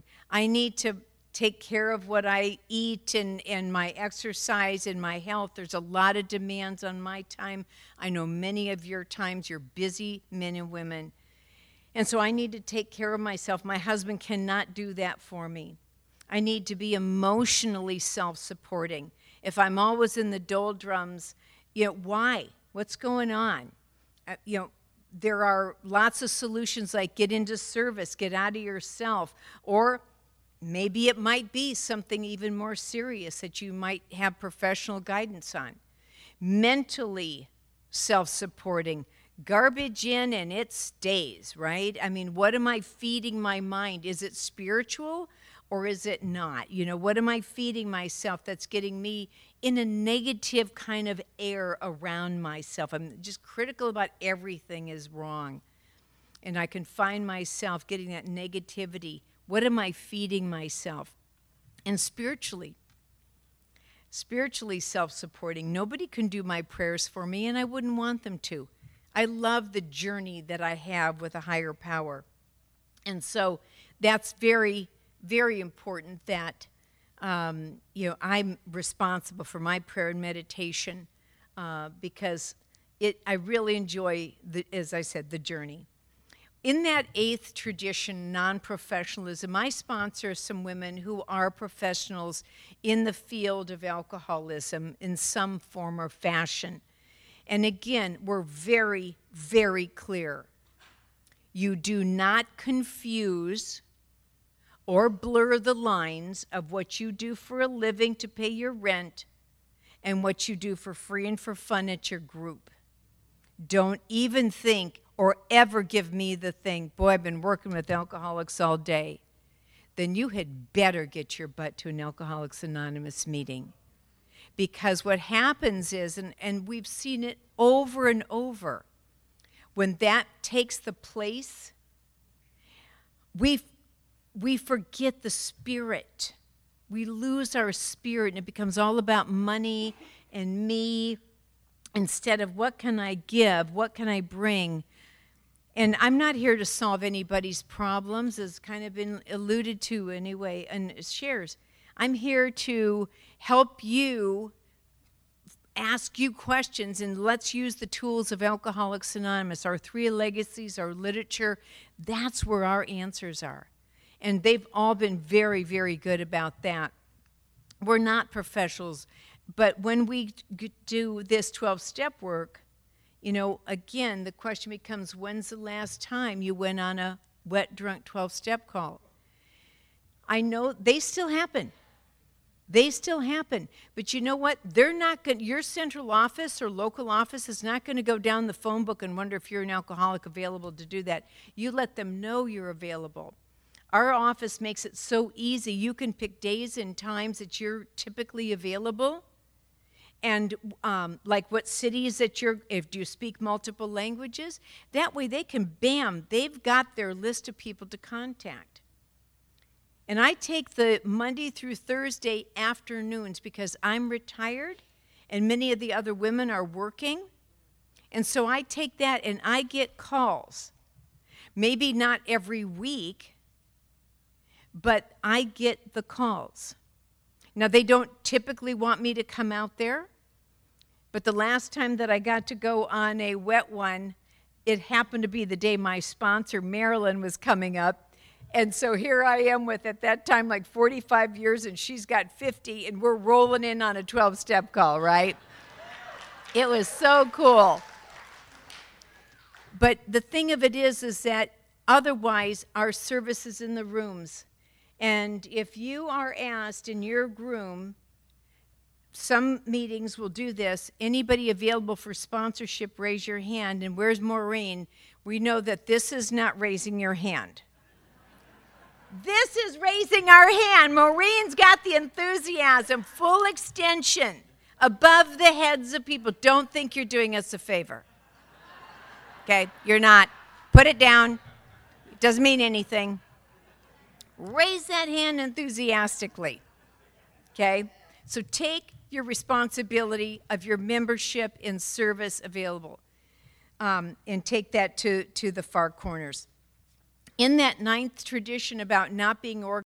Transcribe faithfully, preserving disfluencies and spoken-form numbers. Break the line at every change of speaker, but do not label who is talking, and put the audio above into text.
supporting. I need to take care of what I eat and, and my exercise and my health. There's a lot of demands on my time. I know many of your times, you're busy men and women. And so I need to take care of myself. My husband cannot do that for me. I need to be emotionally self-supporting. If I'm always in the doldrums, you know, why? What's going on? Uh, you know, there are lots of solutions like get into service, get out of yourself, or maybe it might be something even more serious that you might have professional guidance on. Mentally self-supporting, garbage in and it stays, right? I mean, what am I feeding my mind? Is it spiritual or is it not? You know, what am I feeding myself that's getting me in a negative kind of air around myself? I'm just critical about everything is wrong. And I can find myself getting that negativity. What am I feeding myself? And spiritually, spiritually self-supporting. Nobody can do my prayers for me, and I wouldn't want them to. I love the journey that I have with a higher power. And so that's very, very important that, um, you know, I'm responsible for my prayer and meditation uh, because it, I really enjoy, the, as I said, the journey. In that eighth tradition, non-professionalism, I sponsor some women who are professionals in the field of alcoholism in some form or fashion. And again, we're very, very clear. You do not confuse or blur the lines of what you do for a living to pay your rent and what you do for free and for fun at your group. Don't even think or ever give me the thing, boy, I've been working with alcoholics all day. Then you had better get your butt to an Alcoholics Anonymous meeting. Because what happens is, and, and we've seen it over and over, when that takes the place, we we forget the spirit. We lose our spirit, and it becomes all about money and me, instead of what can I give, what can I bring. And I'm not here to solve anybody's problems, as kind of been alluded to anyway in shares. I'm here to help you, ask you questions, and let's use the tools of Alcoholics Anonymous, our three legacies, our literature. That's where our answers are. And they've all been very, very good about that. We're not professionals, but when we do this twelve-step work, you know, again, the question becomes, when's the last time you went on a wet, drunk twelve-step call? I know they still happen. They still happen. But you know what? They're not going. Your central office or local office is not going to go down the phone book and wonder if you're an alcoholic available to do that. You let them know you're available. Our office makes it so easy. You can pick days and times that you're typically available. And um, like what cities that you're, if you speak multiple languages, that way they can, bam, they've got their list of people to contact. And I take the Monday through Thursday afternoons because I'm retired and many of the other women are working. And so I take that and I get calls. Maybe not every week, but I get the calls. Now, they don't typically want me to come out there, but the last time that I got to go on a wet one, it happened to be the day my sponsor, Marilyn, was coming up. And so here I am with, at that time, like forty-five years, and she's got fifty, and we're rolling in on a twelve-step call, right? It was so cool. But the thing of it is, is that otherwise, our service is in the rooms. And if you are asked in your room, some meetings will do this, anybody available for sponsorship, raise your hand. And where's Maureen? We know that this is not raising your hand. This is raising our hand. Maureen's got the enthusiasm, full extension, above the heads of people. Don't think you're doing us a favor. Okay, you're not. Put it down. It doesn't mean anything. Raise that hand enthusiastically, okay? So take your responsibility of your membership and service available um, and take that to, to the far corners. In that ninth tradition about not being organized,